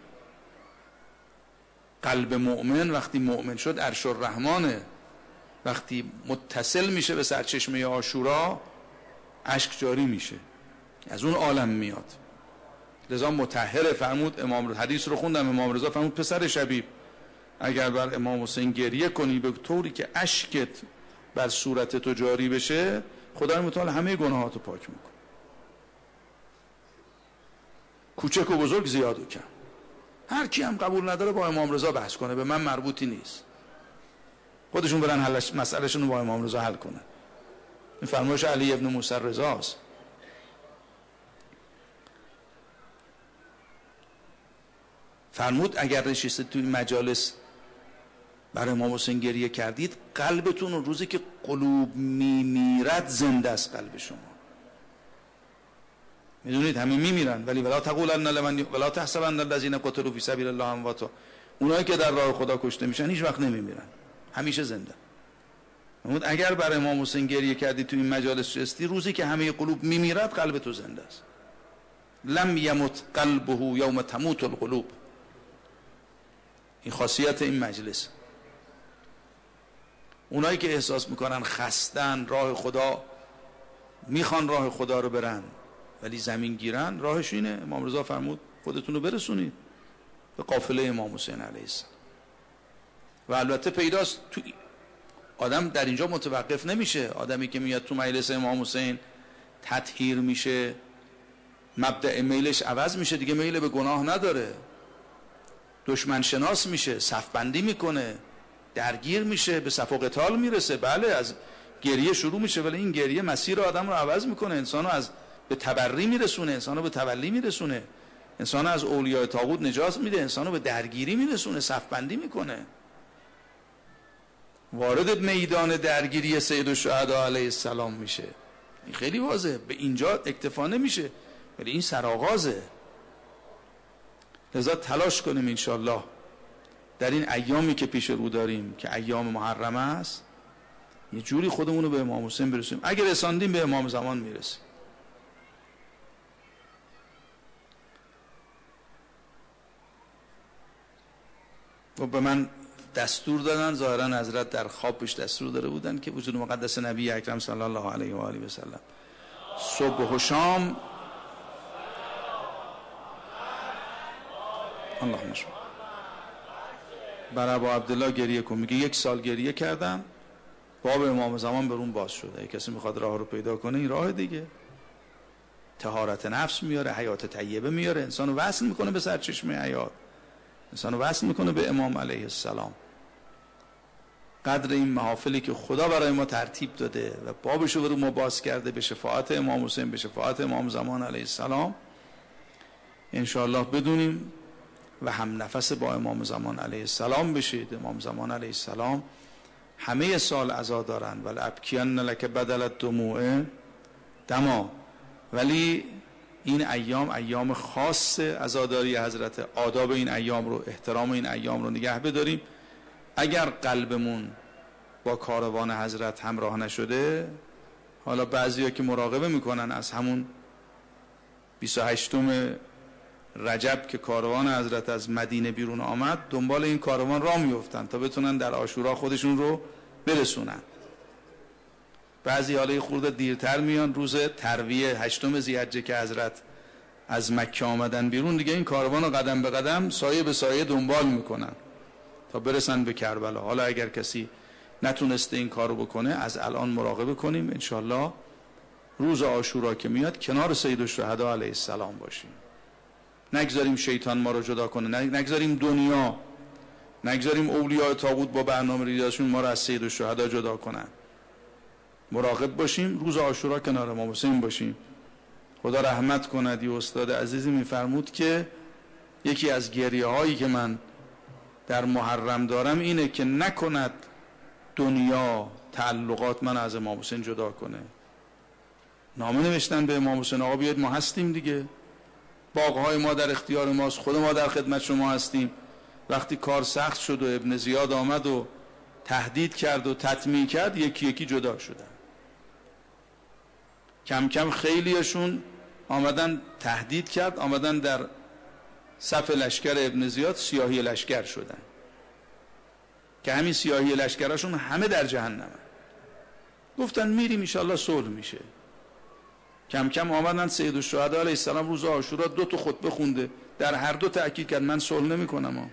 قلب مؤمن وقتی مؤمن شد عرش الرحمانه. وقتی متصل میشه به سرچشمه عاشورا اشک جاری میشه، از اون عالم میاد. لذا مطهره. فرمود امام رضا، حدیث رو خوندم، امام رضا فرمود پسر شبیب اگر بر امام حسین گریه کنی به طوری که اشکت بر صورت تو جاری بشه، خدای متعال همه گناهاتو پاک میکنه. کوچک و بزرگ، زیاد و کم. هر کی هم قبول نداره با امام رضا بحث کنه، به من مربوطی نیست. خودشون برن حلش مسئلهشون رو با امام رضا حل کنن. این فرمایش علی ابن موسی رضا است. فرمود اگر نشستید توی مجالس برای امام حسین گریه کردید، قلبتون اون روزی که قلوب میمیرد زنده است قلب شما. میدونید همه میمیرن، ولی ولا تقولن لمن ولا تحسبن الذين قتلوا في سبيل الله اموات. اونایی که در راه خدا کشته میشن هیچ وقت نمیمیرن، همیشه زنده. فرمود اگر برای امام حسین گریه کردی توی این مجالس نشستی، روزی که همه قلوب میمیرد قلب تو زنده است. لم یمت قلبه یوم تموت القلوب. این خاصیت این مجلس. اونایی که احساس میکنن خستن، راه خدا میخوان راه خدا رو برن ولی زمین گیرن، راهش اینه. امام رضا فرمود خودتون رو برسونید به قافله امام حسین علیه السلام. و البته پیداست تو آدم در اینجا متوقف نمیشه. آدمی که میاد تو مجلس امام حسین تطهیر میشه، مبدأ میلش عوض میشه، دیگه میل به گناه نداره، دشمن شناس میشه، صف بندی میکنه، درگیر میشه، به صف و قتال میرسه. بله از گریه شروع میشه، ولی این گریه مسیر آدم رو عوض میکنه، انسانو از به تبری میرسونه، انسانو به تولی میرسونه، انسانو از اولیاء طاغوت نجات میده، انسانو به درگیری میرسونه، صف بندی میکنه، وارد میدان درگیری سید الشهدا علیه السلام میشه. این خیلی واضحه، به اینجا اکتفا نمیشه، ولی این سرآغازه. لذا تلاش کنیم انشالله در این ایامی که پیش رو داریم که ایام محرمه است، یه جوری خودمونو به امام حسین برسونیم. اگر رساندیم به امام زمان میرسیم. و به من دستور دادن، ظاهرا حضرت در خواب پیش دستور داده بودن که وجود مقدس نبی اکرم صلی الله علیه و آله و سلم صبح و شام اللهم شما بر ابا عبدالله گریه کن. میگه یک سال گریه کردم، باب امام زمان برون باز شده. اگه کسی میخواد راه رو پیدا کنه این راه دیگه. طهارت نفس میاره، حیات طیبه میاره، انسانو وصل میکنه به سرچشمه حیات، انسانو وصل میکنه به امام علیه السلام. قدر این محافلی که خدا برای ما ترتیب داده و بابشو برای ما باز کرده به شفاعت امام حسین، به شفاعت امام زمان علیه السلام انشاءالله بدونیم و هم نفس با امام زمان علیه السلام بشید. امام زمان علیه السلام همه سال عزا دارن ولی ابکیان لک بدل الدموع دما، ولی این ایام ایام خاص عزاداری حضرت. آداب این ایام رو، احترام این ایام رو نگه بداریم. اگر قلبمون با کاروان حضرت همراه نشده، حالا بعضیا که مراقبه میکنن از همون بیست و هشتم رجب که کاروان حضرت از مدینه بیرون آمد دنبال این کاروان راه میفتن تا بتونن در عاشورا خودشون رو برسونن. بعضی حالا خورده دیرتر میان، روز ترویه هشتم ذی‌حجه که حضرت از مکه آمدن بیرون، دیگه این کاروان رو قدم به قدم سایه به سایه دنبال میکنن تا برسن به کربلا. حالا اگر کسی نتونسته این کارو بکنه از الان مراقبه کنیم، انشالله روز عاشورا که میاد کنار سید الشهدا علیه السلام باشیم. نگذاریم شیطان ما رو جدا کنه، نگذاریم دنیا، نگذاریم اولیاء طاغوت با برنامه ریاضیشون ما رو از سید الشهدا جدا کنن. مراقب باشیم، روز عاشورا کنار امام حسین باشیم. خدا رحمت کند. یه استاد عزیزی میفرمود که یکی از گریه هایی که من در محرم دارم اینه که نکند دنیا تعلقات من از امام حسین جدا کنه. نامه نوشتن به امام حسین آقا بیاید ما هستیم دیگه، باغهای ما در اختیار ماست، خود ما در خدمت شما هستیم. وقتی کار سخت شد و ابن زیاد آمد و تهدید کرد و تطمیع کرد، یکی یکی جدا شدن. کم کم خیلیشون آمدن تهدید کرد، آمدن در صف لشکر ابن زیاد سیاهی لشکر شدن که همین سیاهی لشکرشون همه در جهنم. گفتن میریم انشالله صلح میشه. کم کم آمدن سید الشهدا علیه السلام روز عاشورا دو تا خطبه خونده، در هر دو تأکید کرد من صلح نمی کنم،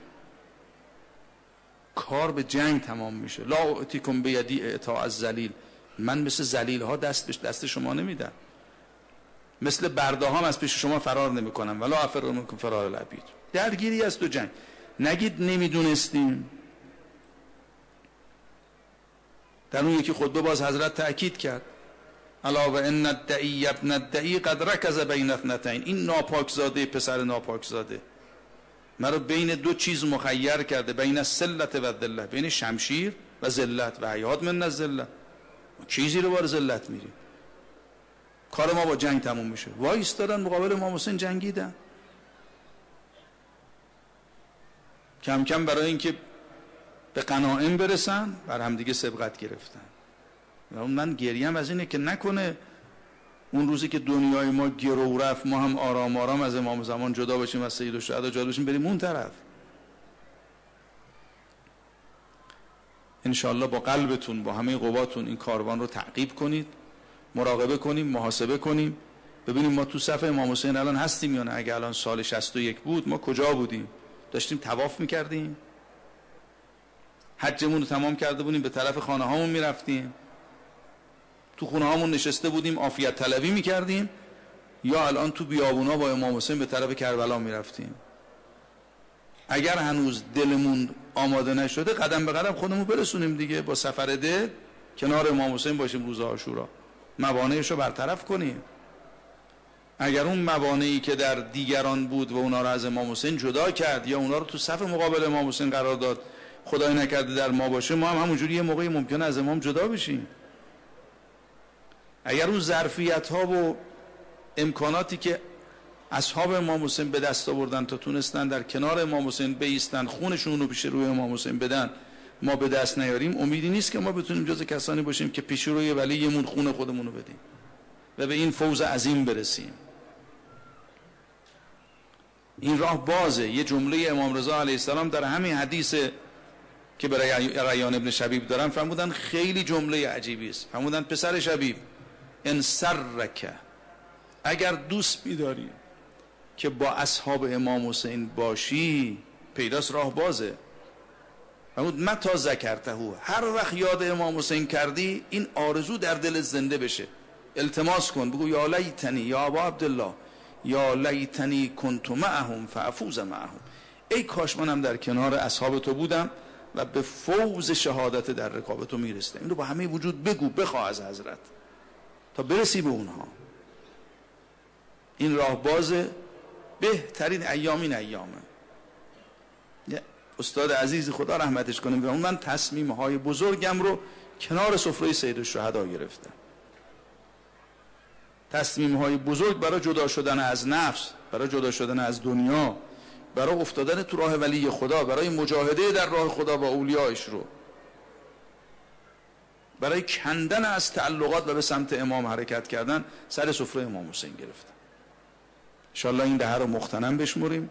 کار به جنگ تمام میشه. لا اعطیکم بیدی اعطاء الذلیل، من مثل ذلیل ها دست به دست شما نمیدم، مثل برده هم از پیش شما فرار نمی کنم. ولا افر منکم فرار العبید. درگیری است و جنگ. نگید نمیدونستیم. در اون یکی خطبه باز حضرت تأکید کرد الا و ان الدعی ابن الدعی قد رکز بین اثنتین، این ناپاکزاده پسر ناپاکزاده مرا بین دو چیز مخیر کرده، بین السلت و الذلت، بین شمشیر و ذلت و حیات من الذلت. چیزی رو بار ذلت میریم، کار ما با جنگ تموم میشه. وای ایستادن مقابل امام حسین جنگیدن. کم کم برای اینکه به غنایم برسن بر هم دیگه سبقت گرفتن. و من گریم از اینه که نکنه اون روزی که دنیای ما گرو رفت ما هم آرام آرام از امام زمان جدا بشیم، از سید الشهدا جدا بشیم، بریم اون طرف. انشالله با قلبتون با همه قواتون این کاروان رو تعقیب کنید، مراقبه کنیم، محاسبه کنیم، ببینیم ما تو صف امام حسین الان هستیم یا نه. اگه الان سال شصت و یک بود ما کجا بودیم؟ داشتیم طواف میکردیم، حجمون رو تمام کرده بودیم، به طرف خانه هامون میرفتیم، تو خونه هامون نشسته بودیم عافیت طلبی میکردیم، یا الان تو بیابونا با امام حسین به طرف کربلا میرفتیم؟ اگر هنوز دلمون آماده نشده قدم به قدم خودمون برسونیم دیگه، با سفر دل کنار امام حسین باشیم روز عاشورا، موانعش رو برطرف کنیم. اگر اون موانعی که در دیگران بود و اونا رو از امام حسین جدا کرد یا اونا رو تو صف مقابل امام حسین قرار داد، خدای نکرده در ما باشه، ما هم همونجوری یه موقعی ممکنه از امام جدا بشیم. اگر اون ظرفیت ها و امکاناتی که اصحاب امام حسین به دست آوردن تا تونستن در کنار امام حسین بایستن، خونشون رو پیش روی امام حسین بدن، ما به دست نیاریم، امیدی نیست که ما بتونیم جز کسانی باشیم که پیش روی ولیمون خون خودمون رو بدیم و به این فوز عظیم برسیم. این راه بازه. یه جمله امام رضا علیه السلام در همین حدیث که برای ریان ابن شبیب دارن فرمودن، خیلی جمله عجیبی است. فرمودن پسر شبیب ان سرک، اگر دوست می‌داری که با اصحاب امام حسین باشی، پیداست راه بازه. فرمود متی ذکرته، هر وقت یاد امام حسین کردی این آرزو در دل زنده بشه، التماس کن، بگو یا لیتنی یا ابا عبدالله یا لیتنی کنت معهم فافوز معهم، ای کاش منم در کنار اصحاب تو بودم و به فوز شهادت در رکاب تو میرسه. این رو با همه وجود بگو، بخواه از حضرت تا برسی به اونها. این راه باز بهترین ایام این ایامه. استاد عزیز خدا رحمتش کنه و من تصمیم های بزرگم رو کنار سفره سید الشهدا گرفتم. تصمیم های بزرگ برای جدا شدن از نفس، برای جدا شدن از دنیا، برای افتادن تو راه ولی خدا، برای مجاهده در راه خدا با اولیایش رو، برای کندن از تعلقات و به سمت امام حرکت کردن، سر سفره امام حسین گرفتم. انشاءالله این دهه رو مغتنم بشمریم،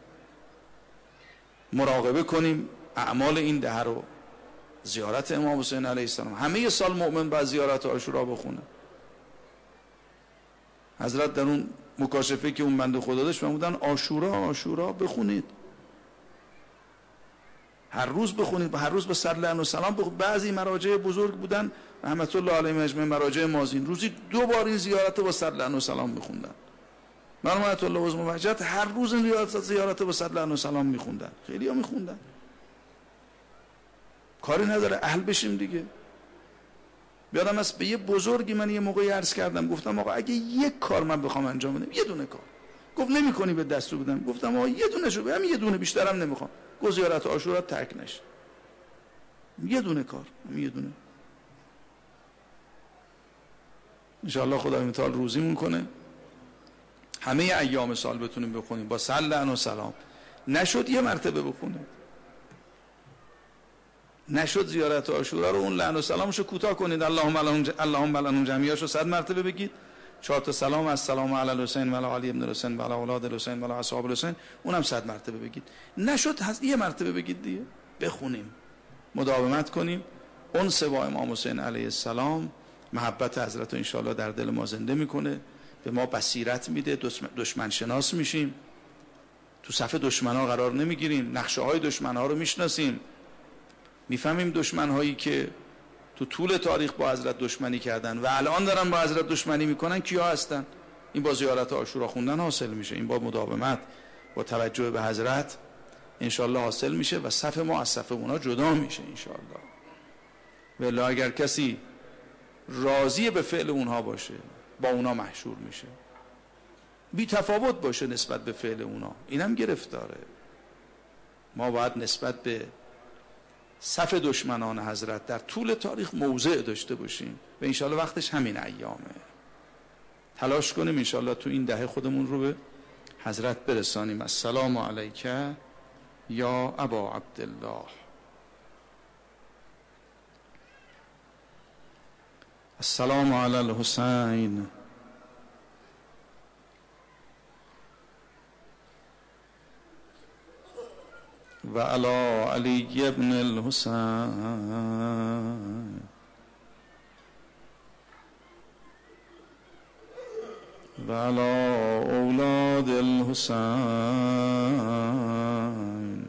مراقبه کنیم، اعمال این دهه رو، زیارت امام حسین علیه السلام. همه سال مؤمن باید زیارت عاشورا بخونه. حضرت در اون مکاشفه که اون بنده خدا داشت فرمودن عاشورا عاشورا بخونید، هر روز بخونید، هر روز به صلی و سلام بخونید. بعضی مراجع بزرگ بودن رحمت الله علیهم اجمعین، مراجع مازین، روزی دو بار این زیارت با صلی و سلام میخوندن. رحمت الله عزم وجد هر روز این زیارت زیارت با صلی و سلام میخوندن. خیلی ها میخوندن. کاری نداره، اهل بشیم دیگه. بیادم است به یه بزرگی من یه موقعی عرض کردم، گفتم آقا اگه یک کار من بخوام انجام بدم، یه دونه کار. گفت نمی کنی به دستور بدم. گفتم آقا یه دونه شو، همین یه دونه، بیشترم نمیخوام. گفت زیارت عاشورا ترک نشه. یه دونه کار، همین یه دونه. ان شاء الله خدای متعال روزیمون کنه همه ایام سال بتونیم بخونیم با صلی و سلام. نشد یه مرتبه بخونیم، نشد زیارت عاشورا رو اون لعن و سلامشو کوتاه کنید، اللهم اللهم لعنهم جمیعاشو صد مرتبه بگید. چهار تا سلام، السلام علی الحسین و علی علی ابن الحسین و علی اولاد الحسین و علی اصحاب الحسین، اونم صد مرتبه بگید. نشد یه مرتبه بگید دیگه، بخونیم، مداومت کنیم. اون سوا امام حسین علیه السلام محبت حضرت ان شاء الله در دل ما زنده میکنه، به ما بصیرت میده، دشمن شناس میشیم، تو صف دشمنا قرار نمیگیریم، نقشه های دشمنها رو میشناسیم، میفهمیم دشمن هایی که تو طول تاریخ با حضرت دشمنی کردن و الان دارن با حضرت دشمنی میکنن کیا هستن. این با زیارت عاشورا خوندن حاصل میشه، این با مداومت، با توجه به حضرت انشالله حاصل میشه و صف ما از صف اونا جدا میشه انشالله. ولی اگر کسی راضی به فعل اونها باشه با اونا محشور میشه، بی تفاوت باشه نسبت به فعل اونا، اینم گرفتاره. ما باید نسبت به صف دشمنان حضرت در طول تاریخ موضع داشته باشیم و انشالله وقتش همین ایامه. تلاش کنیم انشالله تو این دهه خودمون رو به حضرت برسانیم. السلام علیک یا ابا عبدالله. السلام علی الحسین و علی علی ابن الحسین و علی اولاد الحسین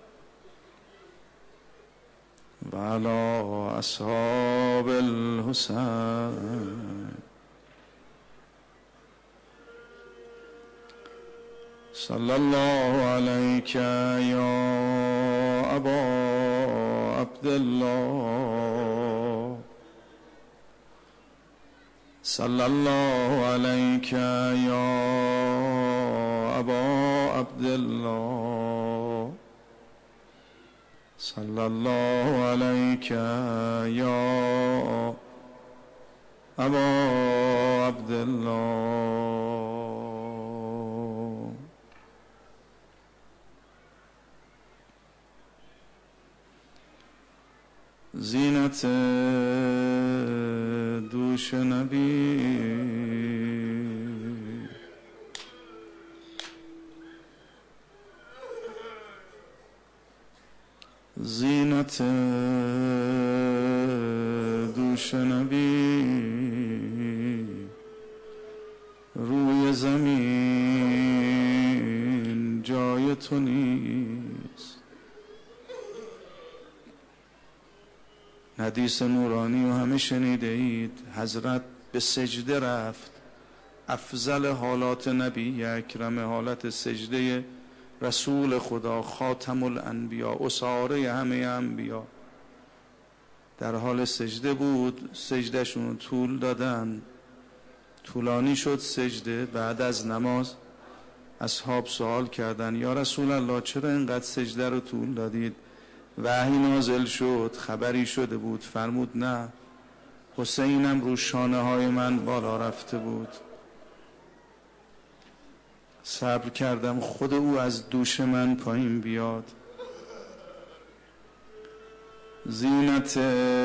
و علی اصحاب الحسین. صلی الله علیک یا ابا عبدالله. صلی الله علیک یا ابا عبدالله. صلی الله علیک یا ابا عبدالله. زینت دوش نبی زینت دوش نبی روی زمین جای تو نیست. حدیث نورانی و همه شنیده اید، حضرت به سجده رفت. افضل حالات نبی اکرم حالت سجده رسول خدا، خاتم الانبیا، اساره همه انبیا در حال سجده بود. سجدهشون رو طول دادن، طولانی شد سجده. بعد از نماز اصحاب سوال کردن یا رسول الله چرا اینقدر سجده رو طول دادید؟ وحی نازل شد، خبری شده بود. فرمود نه، حسینم رو شانه های من بالا رفته بود، صبر کردم خود او از دوش من پایین بیاد. زینت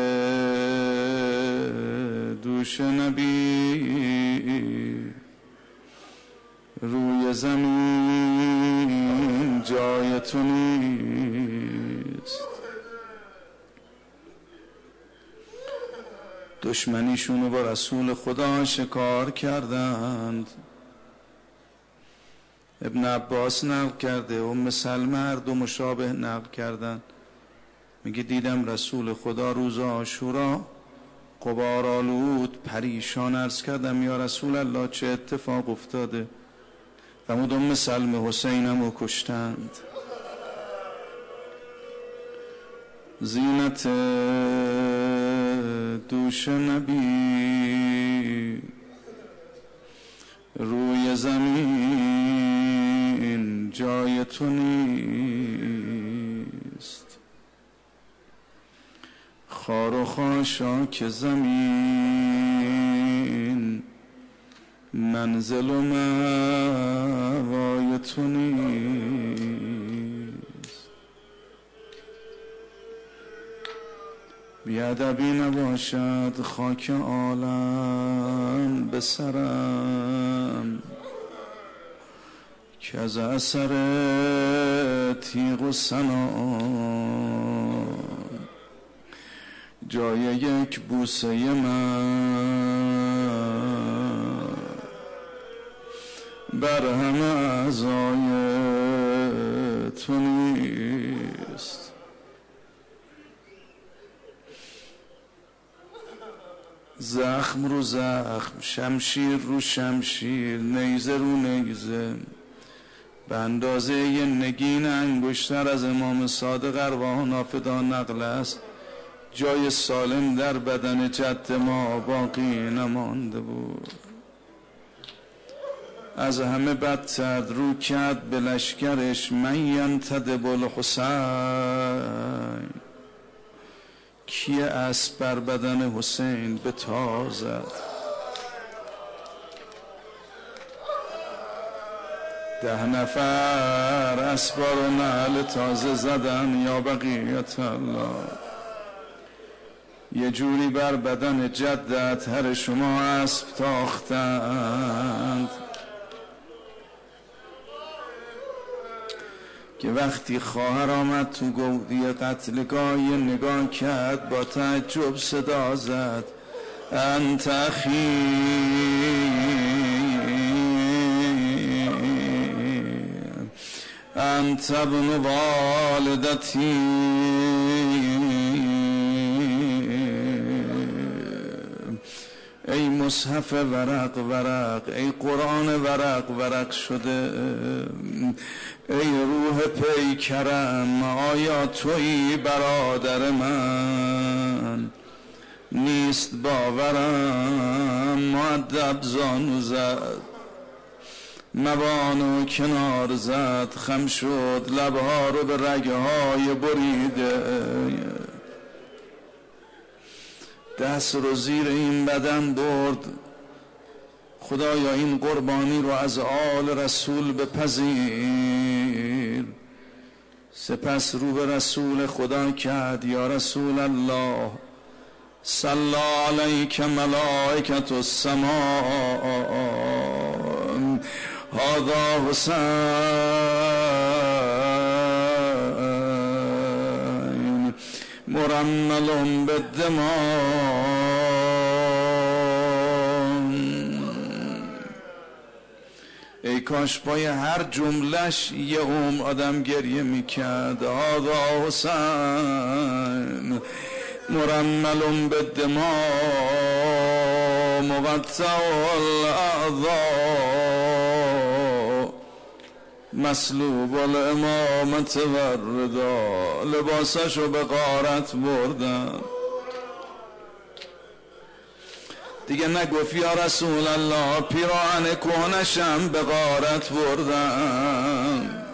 دوش نبی روی زمین جای تو نیست. دشمنیشونو با رسول خدا شکار کردند. ابن عباس نقل کرده، ام سلمه هر دو مشابه نقل کردن. میگه دیدم رسول خدا روز عاشورا غبار آلود پریشان، عرض کردم یا رسول الله چه اتفاق افتاده؟ فرمود ام سلمه حسینم رو کشتند. زینت دوش نبی روی زمین جای تو نیست. خار و خاشاک زمین منزل و موای تو نیست. بیادبی نباشد خاک عالم به سرم، که از اثر تیغ و سنان جای یک بوسه من بر همه اعضای تو نیست. زخم رو زخم، شمشیر رو شمشیر، نیزه رو نیزه، به اندازه یه نگین انگشتر از امام صادق ارواح نافدان نقل است. جای سالم در بدن جد ما باقی نمانده بود. از همه بدتر رو کرد به لشکرش من ینتدب الحسین، کیه اسب بر بدن حسین به تار زد. ده نفر اسبار و نعل تازه زدن یا بقیت الله، یه جوری بر بدن جدت هر شما اسب تاختند که وقتی خواهر آمد تو گودی قتلگاه نگاه کرد، با تعجب صدا زد انت اخی انت ابن والدتی. ای مصحف ورق ورق، ای قرآن ورق ورق شده، ای روح پیکرم، آیا تویی برادر من؟ نیست باورم. مؤدب زانو زد، مبانو کنار زد، خم شد لبها رو به رگهای بریده، دست رو زیر این بدن برد. خدایا این قربانی رو از آل رسول بپذیر. سپس رو به رسول خدا کرد یا رسول الله صلی علیک ملائکة السماء، هذا حسین مرمل بالدماء. ای کاش پای هر جملش یه عمر آدم گریه میکرد. هذا حسین مرمل بالدماء مقطع الاعضاء. مسلوب الامامت وردا، لباسشو به غارت بردن. دیگه نگفت یا رسول الله، پیراهن کهنشم به غارت بردن.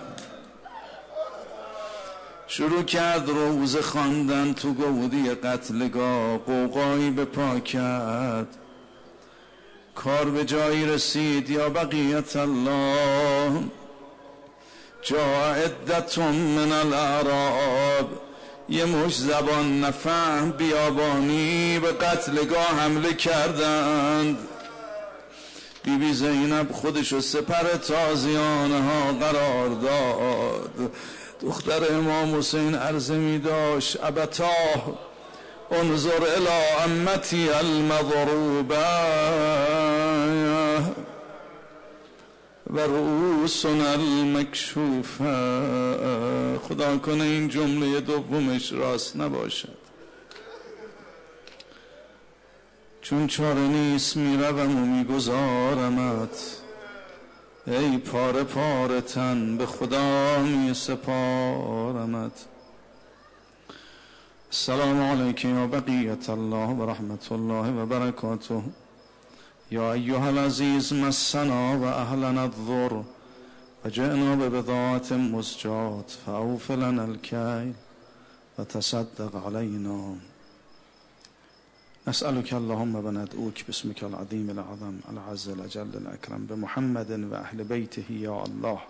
شروع کرد روزه خواندن تو گودی قتلگاه، قوقایی به پا کرد، کار به جایی رسید. یا بقیت الله، جا عدت من الاعراب، یه مش زبان نفهم بیابانی به قتلگاه حمله کردند. بی بی زینب خودشو سپر تازیانه ها قرار داد. دختر امام حسین عرضه می داشت ابتاه انظر الی امتی المضروبه و رؤوسنا المکشوفه. خدا کنه این جمله دومش راست نباشد، چون چاره نیست میروم و میگذارمت. ای پاره پاره تن به خدا می سپارمت. السلام علیکم و بقیت الله و رحمت الله و برکاته. یا ایها العزیز مسنا و اهلنا الضر و جئنا ببضاعة مزجات فاوف لنا الکیل و تصدق علینا. نسألك اللهم وندعوك باسمك العظيم العظم العز الأجل الأكرم بمحمد و اهل بیته یا الله.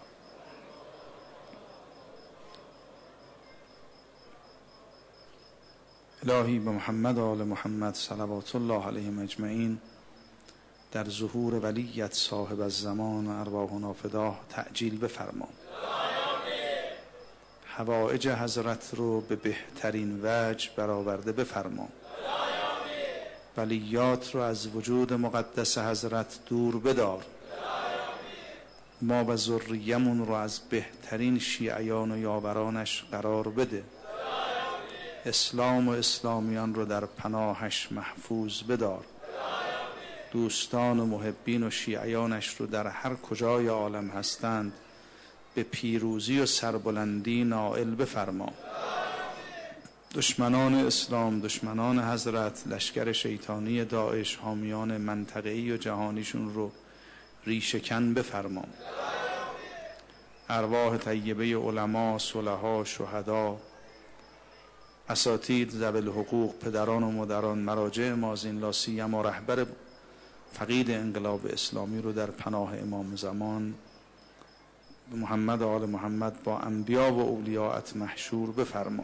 الهی به محمد و آل محمد صلوات الله علیهم اجمعین در ظهور ولیت صاحب الزمان و ارواحنا فداه تعجیل بفرما. حوائج حضرت رو به بهترین وجه برآورده بفرما. ولیات رو از وجود مقدس حضرت دور بدار. ما و ذریمون رو از بهترین شیعیان و یاورانش قرار بده. اسلام و اسلامیان رو در پناهش محفوظ بدار. دوستان و محبین و شیعیانش رو در هر کجای عالم هستند به پیروزی و سربلندی نائل بفرما. دشمنان اسلام، دشمنان حضرت، لشکر شیطانی داعش، حامیان منطقه‌ای و جهانیشون رو ریشه‌کن بفرما. ارواح طیبه علما، صلحا، شهدا، اساتید ذوی الحقوق، پدران و مادران، مراجع مازین لا سیما رهبر فقید انقلاب اسلامی رو در پناه امام زمان محمد و آل محمد با انبیا و اولیاءت محشور بفرما.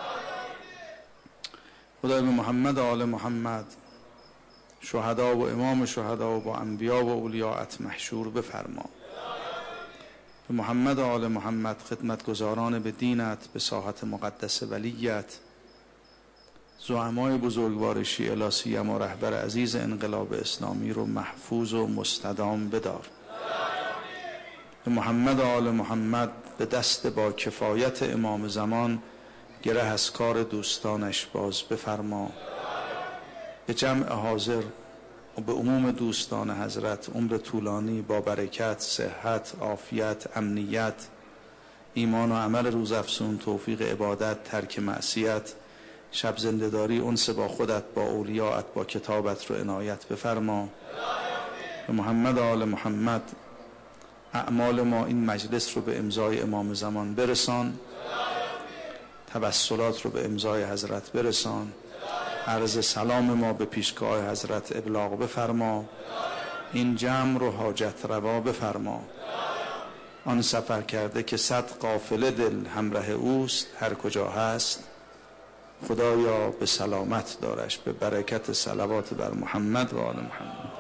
خدای به محمد و آل محمد شهدا و امام شهدا و با انبیا و اولیاءت محشور بفرما. به محمد و آل محمد خدمتگزاران به دینت، به ساحت مقدس ولیت، زعمای بزرگوار شیعه لا سیما رهبر عزیز انقلاب اسلامی رو محفوظ و مستدام بدار. به محمد و آل محمد به دست با کفایت امام زمان گره از کار دوستانش باز بفرما. به جمع حاضر و به عموم دوستان حضرت عمر طولانی با برکت، صحت، عافیت، امنیت، ایمان و عمل روزافزون، توفیق عبادت، ترک معصیت، شب زنده‌داری، انس با خودت، با اولیاءت، با کتابت رو عنایت بفرما. به محمد و آل محمد اعمال ما این مجلس رو به امضای امام زمان برسان. توسلات رو به امضای حضرت برسان. عرض سلام ما به پیشگاه حضرت ابلاغ بفرما. این جمع رو حاجت روا بفرما. آن سفر کرده که صد قافله دل همراه اوست، هر کجا هست خدایا به سلامت دارش. به برکت صلوات بر محمد و آل محمد.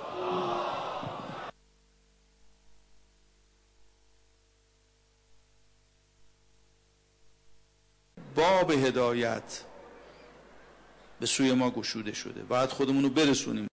باب هدایت به سوی ما گشوده شده، باید خودمون رو برسونیم